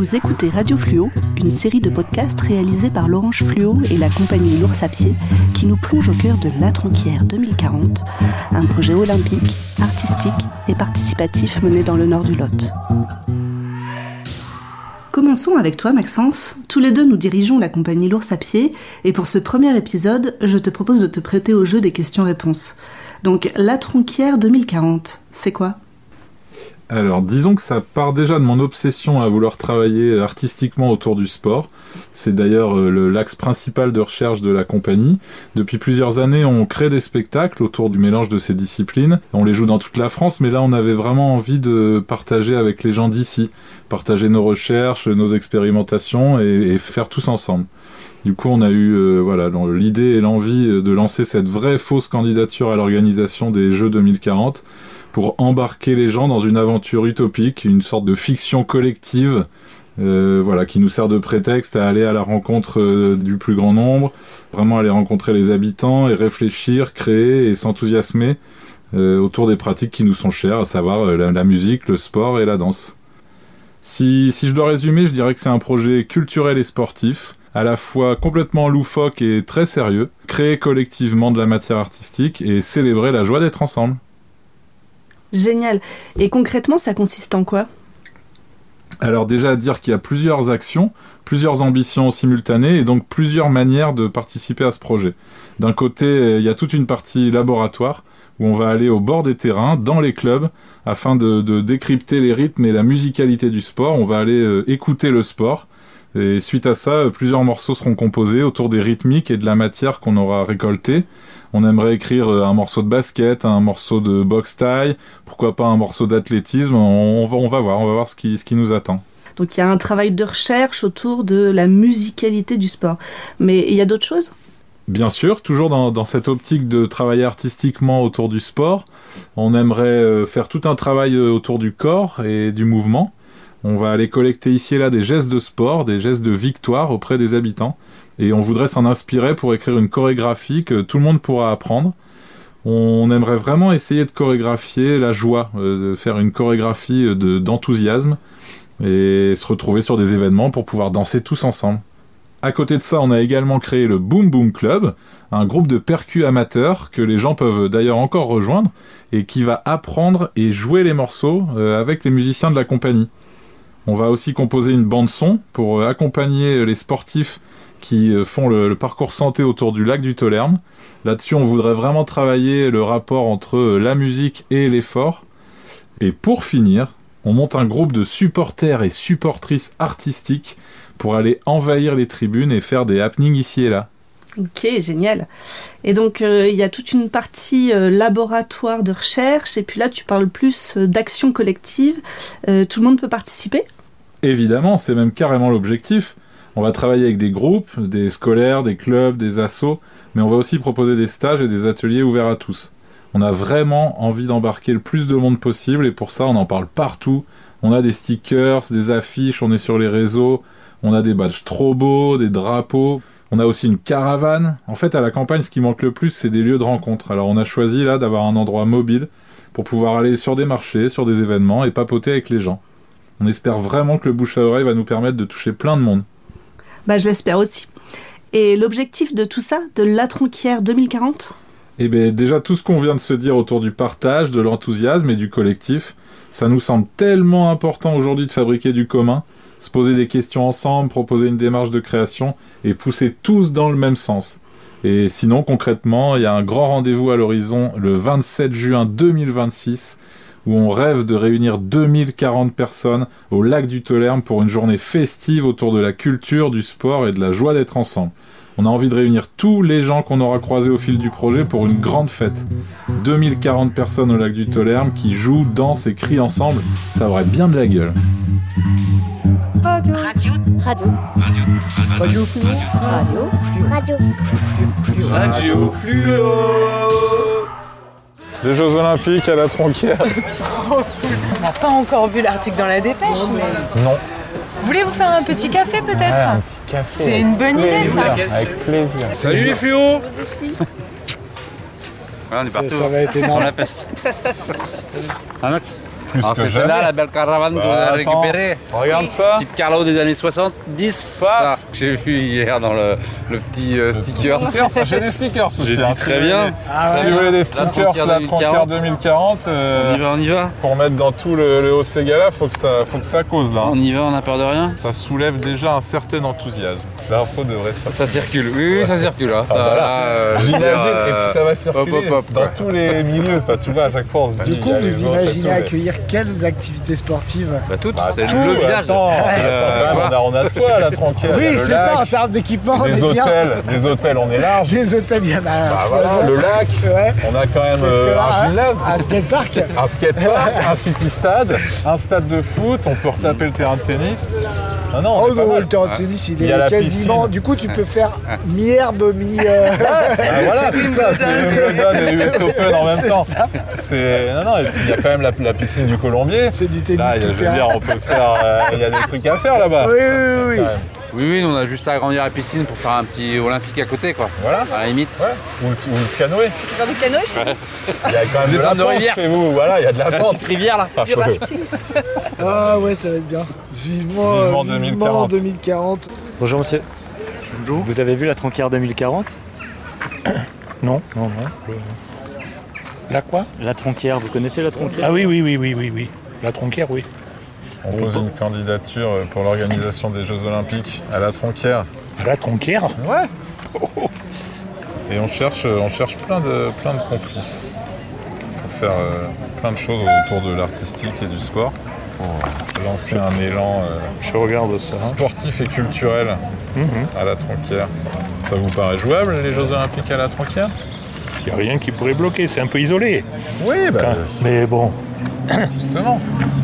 Vous écoutez Radio Fluo, une série de podcasts réalisés par l'Orange Fluo et la compagnie L'Ours à pied qui nous plonge au cœur de La Tronquière 2040, un projet olympique, artistique et participatif mené dans le nord du Lot. Commençons avec toi, Maxence. Tous les deux, nous dirigeons la compagnie L'Ours à pied et pour ce premier épisode, je te propose de te prêter au jeu des questions-réponses. Donc, La Tronquière 2040, c'est quoi ? Alors, disons que ça part déjà de mon obsession à vouloir travailler artistiquement autour du sport. C'est d'ailleurs l'axe principal de recherche de la compagnie. Depuis plusieurs années, on crée des spectacles autour du mélange de ces disciplines. On les joue dans toute la France, mais là, on avait vraiment envie de partager avec les gens d'ici, partager nos recherches, nos expérimentations et faire tous ensemble. Du coup, on a eu l'idée et l'envie de lancer cette vraie fausse candidature à l'organisation des Jeux 2040 pour embarquer les gens dans une aventure utopique, une sorte de fiction collective qui nous sert de prétexte à aller à la rencontre du plus grand nombre, vraiment aller rencontrer les habitants et réfléchir, créer et s'enthousiasmer autour des pratiques qui nous sont chères, à savoir la musique, le sport et la danse. Si je dois résumer, je dirais que c'est un projet culturel et sportif, à la fois complètement loufoque et très sérieux, créer collectivement de la matière artistique et célébrer la joie d'être ensemble. Génial. Et concrètement, ça consiste en quoi ? Alors déjà à dire qu'il y a plusieurs actions, plusieurs ambitions simultanées et donc plusieurs manières de participer à ce projet. D'un côté, il y a toute une partie laboratoire où on va aller au bord des terrains, dans les clubs, afin de décrypter les rythmes et la musicalité du sport. On va aller écouter le sport. Et suite à ça, plusieurs morceaux seront composés autour des rythmiques et de la matière qu'on aura récoltée. On aimerait écrire un morceau de basket, un morceau de boxe taille, pourquoi pas un morceau d'athlétisme. On va voir ce qui nous attend. Donc il y a un travail de recherche autour de la musicalité du sport. Mais il y a d'autres choses ? Bien sûr, toujours dans cette optique de travailler artistiquement autour du sport. On aimerait faire tout un travail autour du corps et du mouvement. On va aller collecter ici et là des gestes de sport, des gestes de victoire auprès des habitants. Et on voudrait s'en inspirer pour écrire une chorégraphie que tout le monde pourra apprendre. On aimerait vraiment essayer de chorégraphier la joie, de faire une chorégraphie d'enthousiasme et se retrouver sur des événements pour pouvoir danser tous ensemble. À côté de ça, on a également créé le Boom Boom Club, un groupe de percus amateurs que les gens peuvent d'ailleurs encore rejoindre et qui va apprendre et jouer les morceaux avec les musiciens de la compagnie. On va aussi composer une bande-son pour accompagner les sportifs qui font le parcours santé autour du lac du Tolerne. Là-dessus, on voudrait vraiment travailler le rapport entre la musique et l'effort. Et pour finir, on monte un groupe de supporters et supportrices artistiques pour aller envahir les tribunes et faire des happenings ici et là. Ok, génial. Et donc, il y a toute une partie laboratoire de recherche, et puis là, tu parles plus d'action collective. Tout le monde peut participer ? Évidemment, c'est même carrément l'objectif. On va travailler avec des groupes, des scolaires, des clubs, des assos, mais on va aussi proposer des stages et des ateliers ouverts à tous. On a vraiment envie d'embarquer le plus de monde possible, et pour ça, on en parle partout. On a des stickers, des affiches, on est sur les réseaux, on a des badges trop beaux, des drapeaux. On a aussi une caravane. En fait, à la campagne, ce qui manque le plus, c'est des lieux de rencontre. Alors, on a choisi là d'avoir un endroit mobile pour pouvoir aller sur des marchés, sur des événements et papoter avec les gens. On espère vraiment que le bouche à oreille va nous permettre de toucher plein de monde. Je l'espère aussi. Et l'objectif de tout ça, de La Tronquière 2040 ? Eh bien, déjà, tout ce qu'on vient de se dire autour du partage, de l'enthousiasme et du collectif, ça nous semble tellement important aujourd'hui de fabriquer du commun, se poser des questions ensemble, proposer une démarche de création et pousser tous dans le même sens. Et sinon, concrètement, il y a un grand rendez-vous à l'horizon le 27 juin 2026 où on rêve de réunir 2040 personnes au lac du Tolerne pour une journée festive autour de la culture, du sport et de la joie d'être ensemble. On a envie de réunir tous les gens qu'on aura croisés au fil du projet pour une grande fête. 2040 personnes au lac du Tolerne qui jouent, dansent et crient ensemble, ça aurait bien de la gueule. Radio Fluo. Radio Fluo. Les Jeux Olympiques à la Tronquière. On n'a pas encore vu l'article dans la dépêche, mais... Non. Voulez-vous faire un petit café peut-être ? Ouais, un petit café. C'est une bonne idée ça. Avec plaisir. Salut les fluos. Voilà, on est partout. Ça va être énorme. Dans la peste. Ah Max ? plus Alors, que c'est jamais. celle-là, la belle caravane que vous Bah, avez attends, récupérée. regarde ça. Petite Carlo des années 70. Paf. Ça, j'ai vu hier dans le petit sticker. J'ai des stickers aussi. J'ai dit très bien. Si vous voulez des stickers, Tronquière la Tronquière 2040, On y va. pour mettre dans tout le haut Ségala, faut que ça cause là. On y va, on n'a peur de rien. Ça soulève déjà un certain enthousiasme. L'info devrait circuler. Ça circule. Oui, ça circule. Hein. J'imagine, et puis ça va circuler hop, dans quoi. tous les milieux. Enfin, tu vois, à chaque fois, on se dit. Du il y coup, a les vous autres et imaginez tout, mais- accueillir quelles activités sportives? Bah toutes, Bah, c'est tout, le village. Attends, quand même, on a de quoi à la Tronquière. Il y a Oui, le c'est ça, en lac, termes d'équipement, on des est bien. hôtels, on est large. Des hôtels, il y en a Bah un voilà, foison. le lac, Ouais. on a quand même Parce que là, un gymnase, un skatepark. un skatepark, un city-stade, un stade de foot, on peut retaper le terrain de tennis. Ah non, on Oh est pas non, mal. le terrain de tennis, il Il y a la est quasiment. piscine. Du coup, tu peux faire mi-herbe, mi. Ah, voilà, c'est ça, c'est Wimbledon et US Open en même C'est temps. ça. Non, et puis il y a quand même la piscine du Colombier. C'est du tennis. Là, je tout veux terrain. dire, on peut faire. Il y a des trucs à faire là-bas. Oui, oui, oui. Quand même. Oui, nous on a juste à agrandir la piscine pour faire un petit olympique à côté, quoi. Voilà. À la limite. Ouais. Ou le canoë. Faire du canoë chez vous? Il y a quand même de Descendre la de pente rivière. chez vous. Voilà, il y a de la pente. Petite rivière là. Ah, Du faut- rafting? Ah ouais, ça va être bien. Vivement, Vivement vivement 2040. 2040. Bonjour monsieur. Bonjour. Vous avez vu la Tronquière 2040? Non. La quoi? La Tronquière, vous connaissez la Tronquière? Ah oui. La Tronquière, oui. On pose une candidature pour l'organisation des Jeux Olympiques à la Tronquière. À la Tronquière? Ouais. Et on cherche plein de complices pour faire plein de choses autour de l'artistique et du sport, pour lancer un élan Je regarde ça. sportif et culturel à la Tronquière. Ça vous paraît jouable, les Jeux Olympiques à la Tronquière? Il n'y a rien qui pourrait bloquer, c'est un peu isolé. Oui, bah, Mais bon, justement.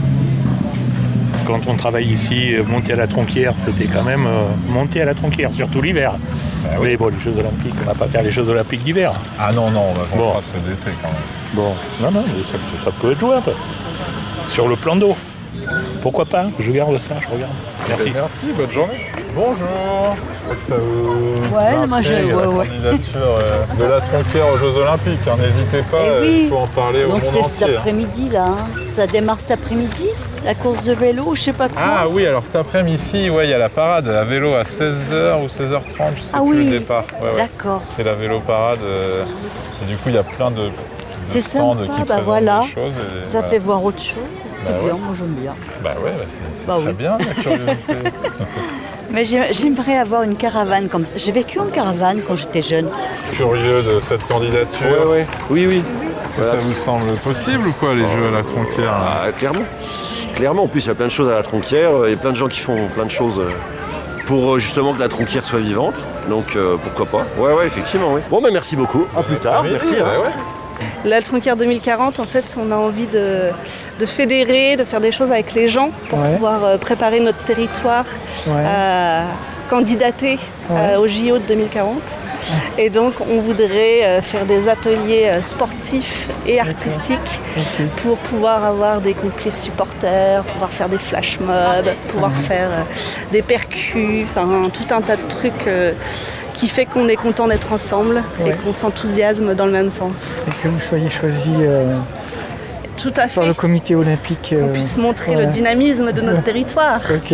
quand on travaille ici, monter à la Tronquière, c'était quand même monter à la Tronquière, surtout l'hiver. Bah oui. Mais bon, les Jeux Olympiques, on va pas faire les Jeux Olympiques d'hiver. Ah non, on Bon. fera ceux d'été quand même. Bon, non, mais ça peut être jouable. Sur le plan d'eau. Pourquoi pas? Je garde ça, je regarde. Merci. Merci, bonne journée. Bonjour. Je crois que ça vous Ouais, moi, intrigue, la candidature de la Tronquière aux Jeux Olympiques. Hein. N'hésitez pas, Eh oui. il faut en parler au Donc monde c'est entier. cet après-midi là, hein. Ça démarre cet après-midi, la course de vélo, je sais pas quoi. Ah oui, alors cet après-midi, ouais, il y a la parade à vélo à 16h ou 16h30, je sais Ah plus oui. le départ. Ouais. D'accord. C'est la vélo parade. Et du coup, il y a plein de C'est stands sympa, qui bah présentent voilà. des choses. Et Ça voilà. fait voir autre chose, c'est Bah bien, ouais. moi j'aime bien. Bah ouais, c'est Bah très oui. bien la curiosité. Mais j'aimerais avoir une caravane comme ça. J'ai vécu en caravane quand j'étais jeune. Curieux de cette candidature. Oui. Est-ce que ça vous semble possible ou quoi, les Jeux à la Tronquière là Ah, clairement, en plus il y a plein de choses à la Tronquière, il y a plein de gens qui font plein de choses pour justement que la Tronquière soit vivante, donc pourquoi pas. Ouais, effectivement, oui. Bon, bah merci beaucoup, à plus tard, merci. Bah Hein. ouais. La Tronquière 2040, en fait, on a envie de fédérer, de faire des choses avec les gens pour Ouais. pouvoir préparer notre territoire Ouais. à candidater Ouais. au JO de 2040. Et donc, on voudrait faire des ateliers sportifs et artistiques Ok. pour pouvoir avoir des complices supporters, pouvoir faire des flash mobs, pouvoir faire des percus, enfin tout un tas de trucs qui fait qu'on est content d'être ensemble et Ouais. qu'on s'enthousiasme dans le même sens. Et que vous soyez choisi Tout à par fait. le comité olympique. Qu'on puisse montrer voilà. le dynamisme de notre territoire. Ok.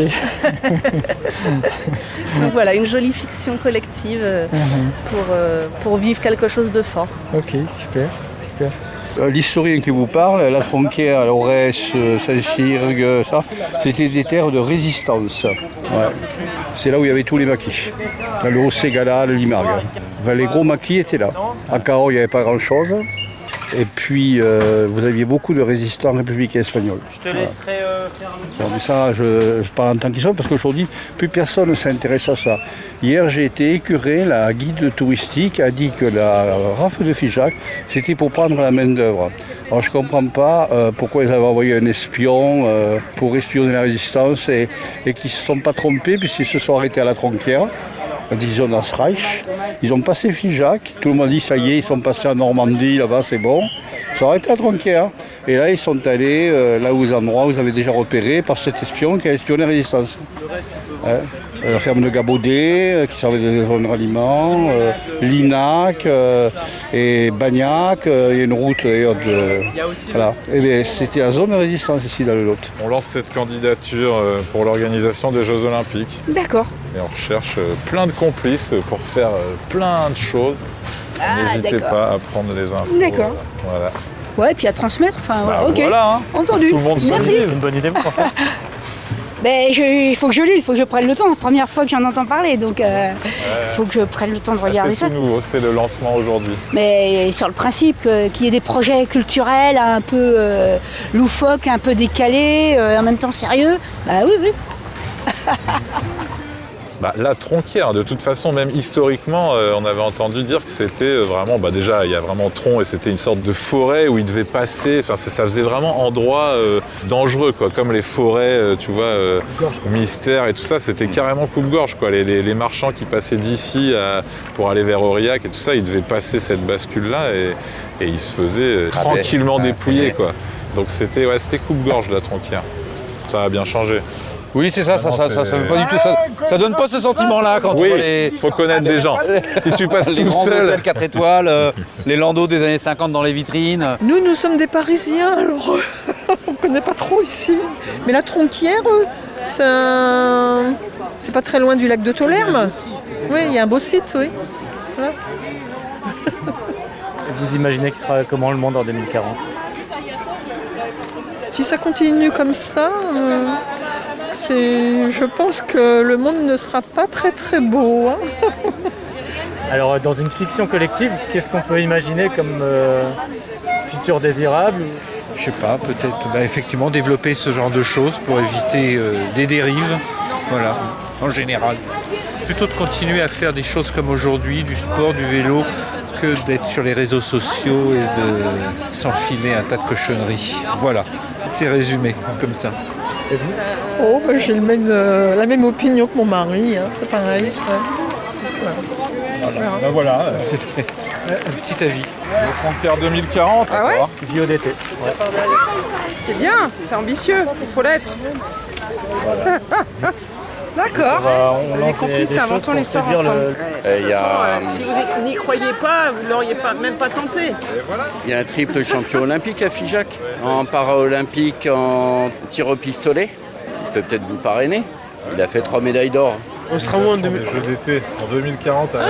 Donc voilà, une jolie fiction collective pour vivre quelque chose de fort. Ok, super. L'historien qui vous parle, la Tronquière, l'Aurès, Saint-Cyrgue, ça, c'était des terres de résistance. Ouais. C'est là où il y avait tous les maquis. Dans le Haut-Ségala, le Limargue. Enfin, les gros maquis étaient là. À Cahors, il n'y avait pas grand-chose. Et puis, vous aviez beaucoup de résistants républicains espagnols. Je te laisserai faire un Bon, mais ça, je parle en tant qu'historien parce qu'aujourd'hui, plus personne ne s'intéresse à ça. Hier, j'ai été écœuré, la guide touristique a dit que la rafle de Figeac, c'était pour prendre la main-d'œuvre. Alors, je ne comprends pas pourquoi ils avaient envoyé un espion pour espionner la résistance et qu'ils ne se sont pas trompés puisqu'ils se sont arrêtés à la Tronquière. La division d'Asreich. Ils ont passé Figeac, tout le monde dit ça y est, ils sont passés en Normandie, là-bas c'est bon. Ils sont arrêtés à Tronquière. Et là ils sont allés là aux endroits où vous avez déjà repéré par cet espion qui a espionné la résistance. la ferme de Gabaudet, qui servait de zone de ralliement, Linac et Bagnac, il y a une route d'ailleurs de... Voilà. Et bien, c'était la zone de résistance ici dans le Lot. On lance cette candidature pour l'organisation des Jeux Olympiques. D'accord. Et on recherche plein de complices pour faire plein de choses. N'hésitez pas à prendre les infos. D'accord. Voilà. Ouais, et puis à transmettre, enfin, Bah, ok. voilà, hein. Entendu. Tout le monde se Merci. le dit. C'est une bonne idée, vous pensez? Ben, il faut que je lise, il faut que je prenne le temps. Première fois que j'en entends parler, donc il faut que je prenne le temps de regarder ça. C'est tout nouveau, c'est le lancement aujourd'hui. Mais sur le principe qu'il y ait des projets culturels un peu loufoques, un peu décalés, en même temps sérieux, bah oui, oui. Bah, la Tronquière, de toute façon, même historiquement, on avait entendu dire que c'était vraiment, bah déjà, il y a vraiment Tron et c'était une sorte de forêt où il devait passer, enfin ça faisait vraiment endroit dangereux, quoi, comme les forêts, tu vois, mystère et tout ça, c'était carrément coupe-gorge, quoi. Les marchands qui passaient d'ici pour aller vers Aurillac et tout ça, ils devaient passer cette bascule-là et ils se faisaient tranquillement dépouiller, quoi. Donc c'était coupe-gorge, la Tronquière. Ça a bien changé. Oui, c'est ça, ça veut pas du tout. Ça donne pas ce sentiment-là quand oui, on voit les. Faut connaître des gens. Si tu passes les tout grands seul. hôtels 4 étoiles, les landaux des années 50 dans les vitrines. Nous sommes des Parisiens, alors on connaît pas trop ici. Mais la Tronquière, c'est pas très loin du lac de Tolherme. Oui, il y a un beau site, oui. Voilà. Vous imaginez qu'il sera comment le monde en 2040? Si ça continue comme ça, je pense que le monde ne sera pas très très beau. Hein. Alors dans une fiction collective, qu'est-ce qu'on peut imaginer comme futur désirable? Je sais pas, peut-être effectivement développer ce genre de choses pour éviter des dérives, voilà, en général. Plutôt de continuer à faire des choses comme aujourd'hui, du sport, du vélo, que d'être sur les réseaux sociaux et de s'enfiler un tas de cochonneries. Voilà, c'est résumé comme ça. Et vous? J'ai la même opinion que mon mari, hein, c'est pareil. Ouais. Voilà, c'était un petit avis. Le Tronquière 2040. Ah ouais? Vie d'été. Ouais. C'est bien, c'est ambitieux, il faut l'être. Voilà. D'accord. On a compris, c'est inventons l'histoire ensemble. Si vous n'y croyez pas, vous ne l'auriez même pas tenté. Il y a un triple champion olympique à Figeac, en para-olympique, en tir au pistolet. Il peut peut-être vous parrainer. Il a fait 3 médailles d'or. On sera où en Jeux d'été en 2040 à la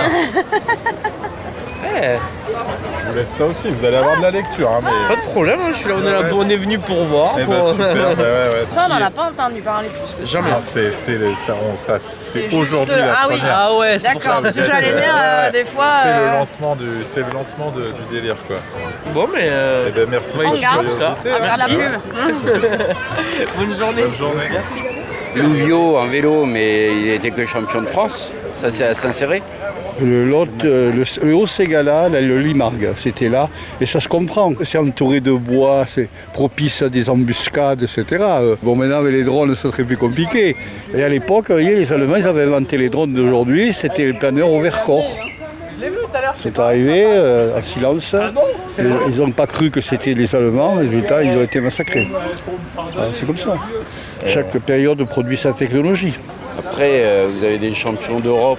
Je vous laisse ça aussi, vous allez avoir de la lecture. Hein, mais... Pas de problème, je suis là, on est venu pour voir. Super, Ça, on n'en a pas entendu parler plus. Jamais. Ah, c'est aujourd'hui la première. Ah ouais, c'est pour ça. D'accord, parce que j'allais dire, des fois... C'est le lancement du délire, quoi. Bon, mais... merci on garde ça. On va faire la pub. Bonne journée. Bonne journée. Merci. Louvio en vélo, mais il n'était que champion de France. Ça, c'est à Saint-Céré. Le Lot, le Haut-Ségala, le Limargue, c'était là, et ça se comprend. C'est entouré de bois, c'est propice à des embuscades, etc. Bon, maintenant, avec les drones, ça serait plus compliqué. Et à l'époque, les Allemands, ils avaient inventé les drones d'aujourd'hui, c'était les planeurs au Vercors. C'est arrivé en silence. Ils n'ont pas cru que c'était les Allemands, résultat, ils ont été massacrés. C'est comme ça. Chaque période produit sa technologie. Après, vous avez des champions d'Europe.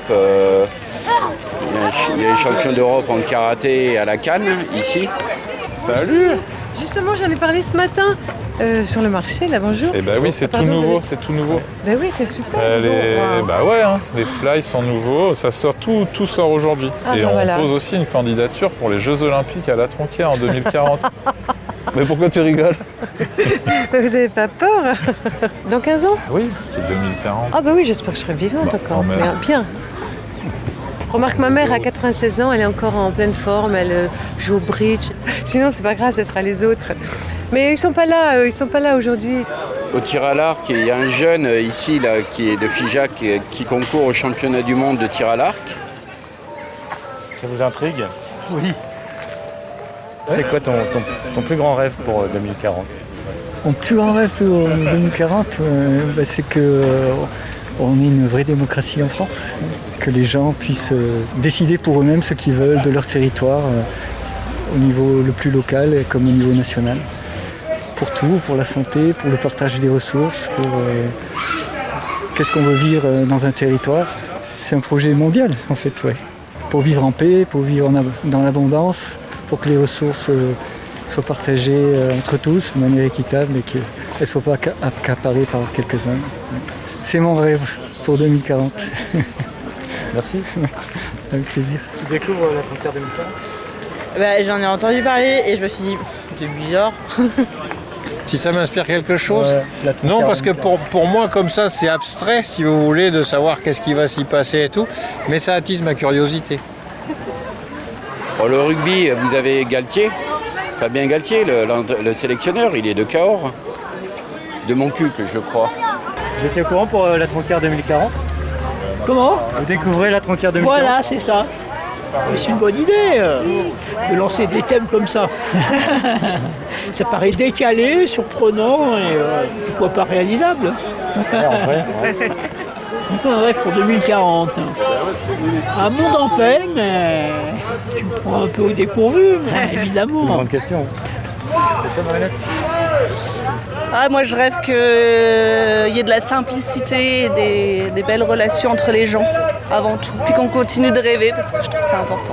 Il y a les champions d'Europe en karaté à la Cannes, ici. Salut! Justement, j'en ai parlé ce matin sur le marché, là, bonjour. Eh bah oui, c'est tout nouveau, c'est tout nouveau. Bah oui, c'est super. Bah ouais, hein, les fly sont nouveaux, ça sort, tout sort aujourd'hui. Et on pose aussi une candidature pour les Jeux Olympiques à la Tronquière en 2040. Mais pourquoi tu rigoles? Vous n'avez pas peur? Dans 15 ans? Oui, c'est 2040. Ah bah oui, j'espère que je serai vivante encore. Bien. Remarque, ma mère a 96 ans, elle est encore en pleine forme, elle joue au bridge. Sinon, c'est pas grave, ce sera les autres. Mais ils sont pas là aujourd'hui. Au tir à l'arc, il y a un jeune ici là, qui est de Figeac qui concourt au championnat du monde de tir à l'arc. Ça vous intrigue? Oui. C'est quoi ton plus grand rêve pour 2040? Mon plus grand rêve pour 2040, c'est qu'on ait une vraie démocratie en France, que les gens puissent décider pour eux-mêmes ce qu'ils veulent de leur territoire, au niveau le plus local comme au niveau national. Pour tout, pour la santé, pour le partage des ressources, qu'est-ce qu'on veut vivre dans un territoire. C'est un projet mondial en fait, ouais. Pour vivre en paix, pour vivre dans l'abondance, pour que les ressources soient partagées entre tous de manière équitable et qu'elles ne soient pas accaparées par quelques-uns. C'est mon rêve pour 2040. Merci. Avec plaisir. Tu découvres la Tronquère 2040 ? J'en ai entendu parler et je me suis dit, c'est bizarre. Si ça m'inspire quelque chose ? Non, parce que pour moi, comme ça, c'est abstrait, si vous voulez, de savoir qu'est-ce qui va s'y passer et tout, mais ça attise ma curiosité. Pour le rugby, vous avez Galtier, Fabien Galtier, le sélectionneur, il est de Cahors, de Montcuq, je crois. Vous étiez au courant pour la Tronquère 2040 ? Comment ? Vous découvrez la Tronquère 2040 ? Voilà, c'est ça. C'est une bonne idée de lancer des thèmes comme ça. Ça paraît décalé, surprenant et pourquoi pas réalisable. Ouais, en vrai. Un rêve pour 2040. Un monde en paix, mais tu me prends un peu au dépourvu, mais évidemment. C'est une grande question. Et toi, Marinette ? Moi je rêve qu'il y ait de la simplicité et des belles relations entre les gens avant tout. Puis qu'on continue de rêver parce que je trouve ça important.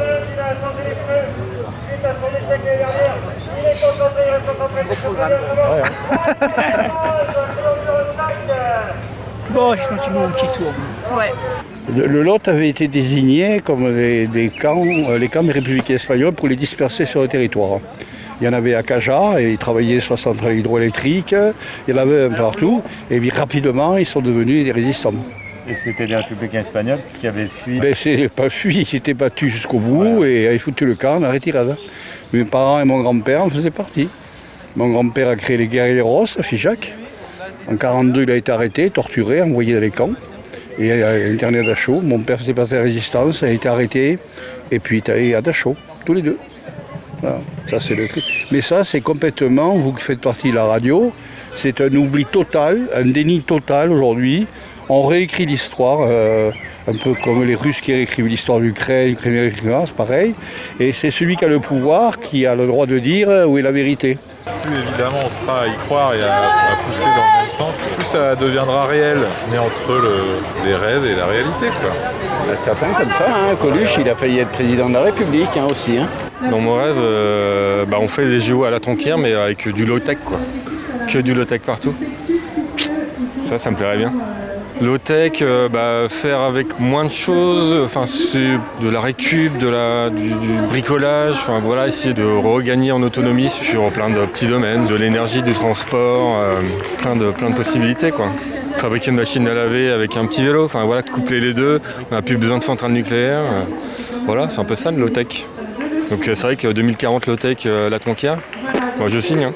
Bon, je continue mon petit tour. Ouais. Le Lot avait été désigné comme les camps des républicains espagnols pour les disperser sur le territoire. Il y en avait à Caja, et ils travaillaient sur la centrale hydroélectrique, il y en avait un partout, et puis rapidement ils sont devenus des résistants. Et c'était les républicains espagnols qui avaient fui ? C'est pas fui, ils s'étaient battus jusqu'au bout et ils foutu le camp en retirade. Mes parents et mon grand-père en faisaient partie. Mon grand-père a créé les Guerrilleros à Figeac. En 1942, il a été arrêté, torturé, envoyé dans les camps et interné à Dachau. Mon père faisait partie de la résistance, a été arrêté et puis il est allé à Dachau, tous les deux. Voilà. Ça, c'est le truc. Mais ça, c'est complètement, vous qui faites partie de la radio, c'est un oubli total, un déni total aujourd'hui. On réécrit l'histoire, un peu comme les Russes qui réécrivent l'histoire de l'Ukraine, c'est pareil. Et c'est celui qui a le pouvoir qui a le droit de dire où est la vérité. Plus évidemment on sera à y croire et à pousser dans le même sens, plus ça deviendra réel. Mais entre les rêves et la réalité, quoi. Il y a certains comme ça, Coluche, il a failli être président de la République aussi. Dans mon rêve, on fait des JO à la Tronquère, mais avec du low-tech, quoi. Que du low-tech partout. Ça me plairait bien. Low-tech, faire avec moins de choses, c'est de la récup, du bricolage, essayer de regagner en autonomie sur plein de petits domaines, de l'énergie, du transport, plein de possibilités, quoi. Fabriquer une machine à laver avec un petit vélo, coupler les deux, on n'a plus besoin de centrale nucléaire, c'est un peu ça le low-tech. Donc c'est vrai que 2040 low-tech, la Tronquère, moi je signe.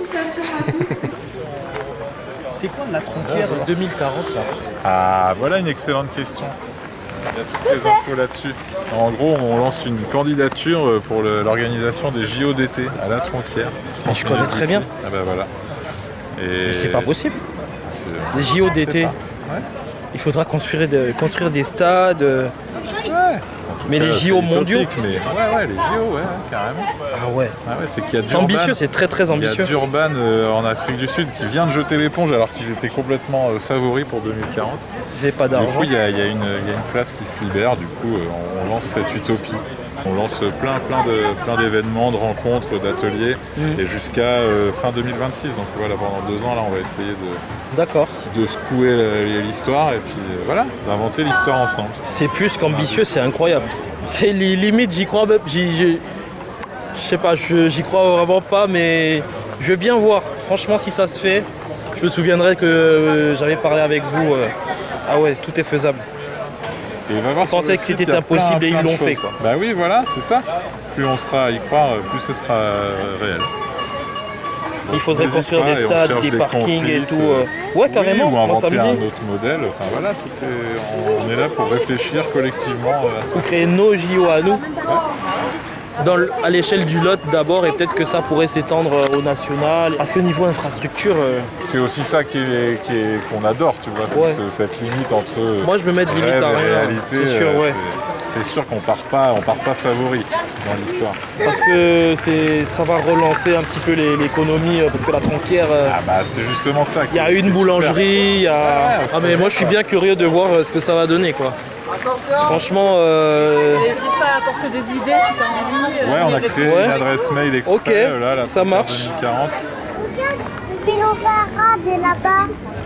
C'est quoi la Tronquère 2040 là ? Ah, voilà une excellente question. Il y a toutes les infos là-dessus. En gros, on lance une candidature pour l'organisation des JO d'été à la Tronquère. Je connais très bien. Ah bah voilà. Mais c'est pas possible. Les JO d'été. Ouais. Il faudra construire des stades. Mais les JO mondiaux. Mais... Ouais, les JO, carrément. Ah ouais. C'est qu'il y a c'est ambitieux, c'est très très ambitieux. Il y a Durban en Afrique du Sud qui vient de jeter l'éponge alors qu'ils étaient complètement favoris pour 2040. Ils n'avaient pas d'argent. Du coup, il y a une place qui se libère. Du coup, on lance cette utopie. On lance plein d'événements, de rencontres, d'ateliers, et jusqu'à fin 2026. Donc voilà, pendant 2 ans, là, on va essayer de secouer l'histoire et puis d'inventer l'histoire ensemble. C'est plus qu'ambitieux, c'est incroyable. C'est limite, j'y crois même, je sais pas, j'y crois vraiment pas, mais je veux bien voir. Franchement, si ça se fait, je me souviendrai que j'avais parlé avec vous. Tout est faisable. Je pensais que c'était impossible et ils l'ont fait, quoi. Bah oui, voilà, c'est ça. Plus on sera à y croire, plus ce sera réel. Donc, il faudrait construire des stades, des parkings et tout. Carrément, ou inventer samedi. un autre modèle. On est là pour réfléchir collectivement à ça. Pour créer nos JO à nous. À l'échelle du Lot d'abord, et peut-être que ça pourrait s'étendre au national. Parce que niveau infrastructure... C'est aussi ça qu'on adore, tu vois, cette limite entre moi je me mets de limite à rien, réalité, c'est sûr, c'est sûr qu'on part pas favori dans l'histoire. Parce que ça va relancer un petit peu l'économie, parce que la Tronquière... c'est justement ça. Il y a une boulangerie, mais moi je suis bien curieux de voir ce que ça va donner, quoi. Franchement... N'hésite pas à apporter des idées si tu as envie. Ouais, on a créé une adresse mail exprès. Ok, là, ça marche. 2040. C'est nos parades là-bas.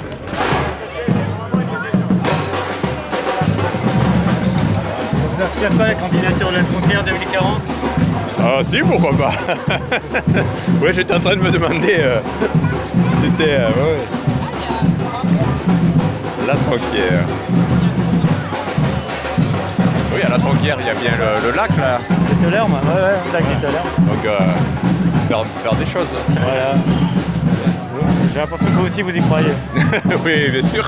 Ça vous inspire pas la candidature de la Tronquière 2040 ? Ah si, pourquoi pas. Ouais, j'étais en train de me demander si c'était... La Tronquière. Oui, à la Tronquière, il y a bien le lac là. Le Tollerme, le lac du Tollerme. Donc faire des choses. Voilà. J'ai l'impression que vous aussi vous y croyez. Oui, bien sûr.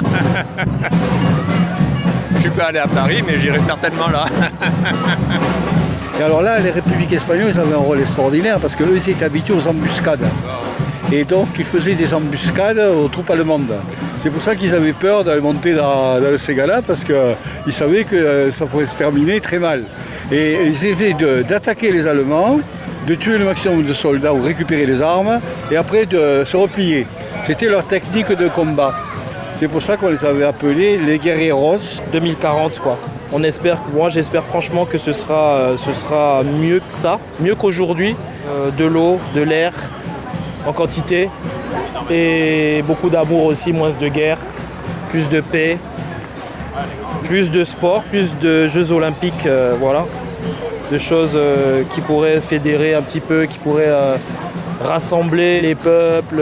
Je suis pas allé à Paris, mais j'irai certainement là. Et alors là, les républiques espagnoles, ils avaient un rôle extraordinaire parce qu'eux, ils étaient habitués aux embuscades. Et donc, ils faisaient des embuscades aux troupes allemandes. C'est pour ça qu'ils avaient peur d'aller monter dans le Ségala parce qu'ils savaient que ça pourrait se terminer très mal. Et ils essayaient d'attaquer les Allemands, de tuer le maximum de soldats ou récupérer les armes, et après de se replier. C'était leur technique de combat. C'est pour ça qu'on les avait appelés les guerreros. 2040, quoi. Moi j'espère franchement que ce sera mieux que ça, mieux qu'aujourd'hui. De l'eau, de l'air, en quantité, et beaucoup d'amour aussi, moins de guerre, plus de paix, plus de sport, plus de Jeux Olympiques, de choses qui pourraient fédérer un petit peu, qui pourraient rassembler les peuples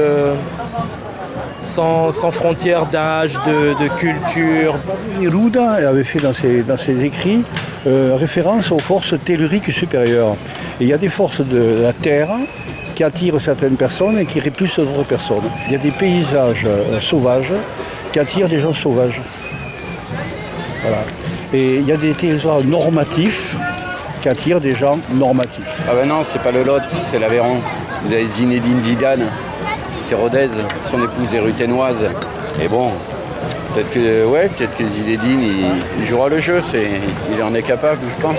sans frontières d'âge, de culture. Neruda avait fait dans ses écrits référence aux forces telluriques supérieures. Et il y a des forces de la terre qui attirent certaines personnes et qui repoussent d'autres personnes. Il y a des paysages sauvages qui attirent des gens sauvages. Voilà. Et il y a des territoires normatifs qui attirent des gens normatifs. Ah ben non, c'est pas le Lot, c'est l'Aveyron. Vous avez Zinedine Zidane, c'est Rodez, son épouse est ruténoise. Et bon, peut-être que Zinedine, il jouera le jeu, il en est capable, je pense.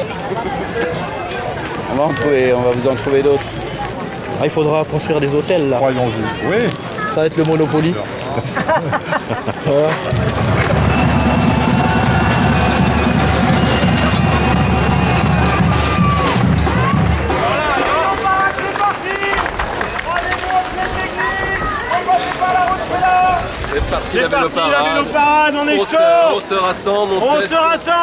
On va vous en trouver d'autres. Il faudra construire des hôtels là. Croyons-y. Oui. Ça va être le Monopoly. Voilà. C'est parti la vélo-parade, on est chaud. On se rassemble. On se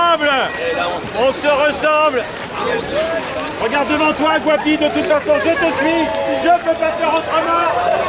ressemble. Regarde devant toi, Guapi, de toute façon, je te suis. Je peux pas faire autrement.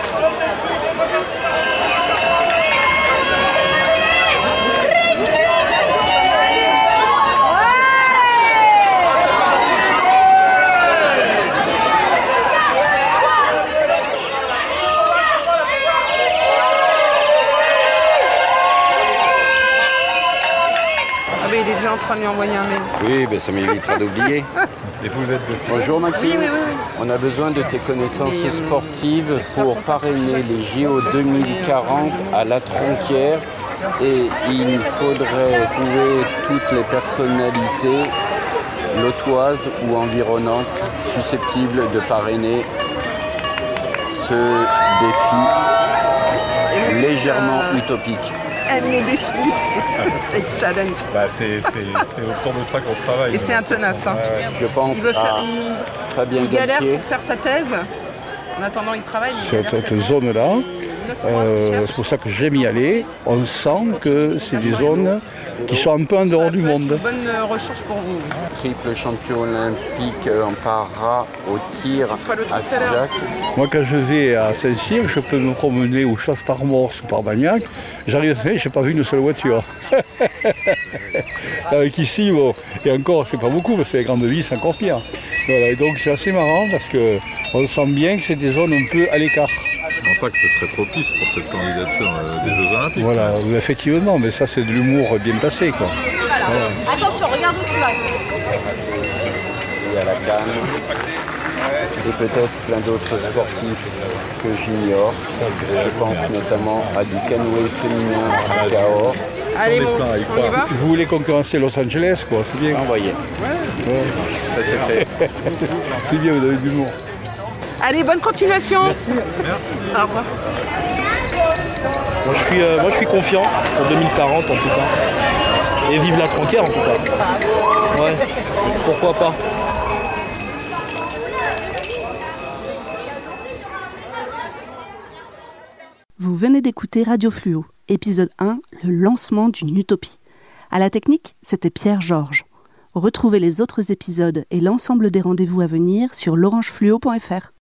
Il est déjà en train de lui envoyer un mail. Oui, ça m'évitera d'oublier. Et vous êtes de Bonjour Maxime. Oui. On a besoin de tes connaissances sportives pour parrainer les JO 2040 à la Tronquière. Et il faudrait trouver toutes les personnalités lotoises ou environnantes susceptibles de parrainer ce défi légèrement utopique. Aime les défis, c'est le challenge. C'est autour de ça qu'on travaille. Et c'est un tenace. Hein. Je pense il galère pour faire sa thèse. En attendant, il travaille. Cette zone-là, c'est pour ça que j'aime y aller. On sent que c'est des zones qui sont un peu en dehors du monde. Bonne ressource pour vous. Triple champion olympique en para au tir à Figeac. Moi, quand je vais à Saint-Cyr, je peux me promener ou je passe par Mors ou par Bagnac. J'arrive, je n'ai pas vu une seule voiture. Avec ici, bon, et encore, c'est pas beaucoup, parce que les grandes villes, c'est encore pire. Voilà, et donc c'est assez marrant parce qu'on sent bien que c'est des zones un peu à l'écart. C'est pour ça que ce serait propice pour cette candidature des Jeux Olympiques. Voilà, effectivement, mais ça c'est de l'humour bien passé, quoi. Voilà. Attention, regarde où tu vas. Il y a la canne. Et peut-être plein d'autres sportifs que j'ignore. Je pense notamment à du canoë féminin à Cahors. Allez, on on y va. Vous voulez concurrencer Los Angeles, quoi, c'est bien. Envoyé. Ouais. Ça c'est fait. C'est bien, vous avez de l'humour. Allez, bonne continuation. Merci. Au revoir. Moi je suis confiant pour 2040 en tout cas. Et vive la Tronquère en tout cas. Ouais, pourquoi pas. Vous venez d'écouter Radio Fluo, épisode 1, le lancement d'une utopie. À la technique, c'était Pierre Georges. Retrouvez les autres épisodes et l'ensemble des rendez-vous à venir sur l'orangefluo.fr.